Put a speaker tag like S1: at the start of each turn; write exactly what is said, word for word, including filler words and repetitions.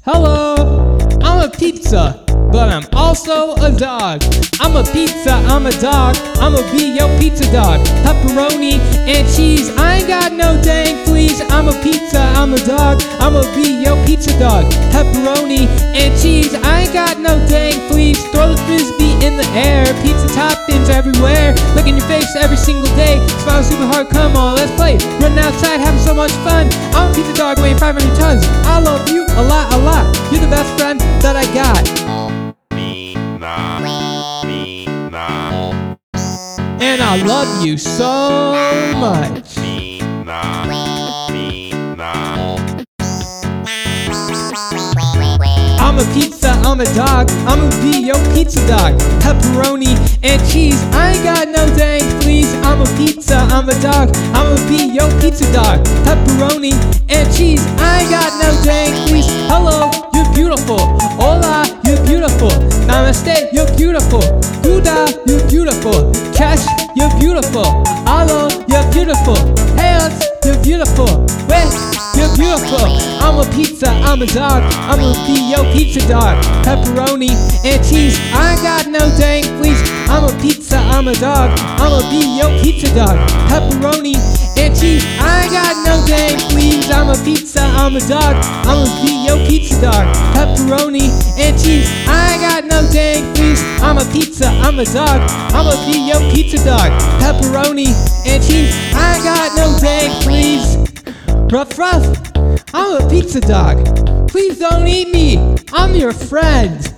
S1: Hello, I'm a pizza, but I'm also a dog. I'm a pizza, I'm a dog, I'ma be your pizza dog. Pepperoni and cheese, I ain't got no dang fleas. I'm a pizza, I'm a dog, I'ma be your pizza dog. Pepperoni and cheese, I ain't got no dang fleas. Throw the frisbee in the air, pizza toppings everywhere. Look in your face every single day, smile super hard, come on, let's play. Running outside, having so much fun. I'm a pizza dog weighing five hundred tons. I love you a lot, a lot. You're the best friend that I got. And I love you so much. I'm a pizza, I'm a dog, I'ma be your pizza dog. Pepperoni and cheese, I ain't got no dang fleas. I'm a pizza, I'm a dog, I'ma be your pizza dog. Pepperoni and cheese, I ain't got no dang fleas. Hello, you're beautiful. Hola, you're beautiful. Namaste, you're beautiful. Gouda, you're beautiful. Cash, you're beautiful. Alo, you're beautiful. Hands, you're beautiful. Wait, you're beautiful. I'm a pizza, I'm a dog, I'ma be your pizza dog. Pepperoni and cheese, I ain't got no dang fleas. I'm a pizza, I'm a dog, I'ma be your pizza dog. Pepperoni and cheese, I ain't got no dang fleas. I'm a pizza, I'm a dog, I'ma be your pizza dog. Pepperoni and cheese, I ain't got no dang fleas. I'm a pizza, I'm a dog, I'ma be your pizza dog. Pepperoni and cheese, I ain't got no dang fleas. Ruff ruff, I'm a pizza dog. Please don't eat me, I'm your friend.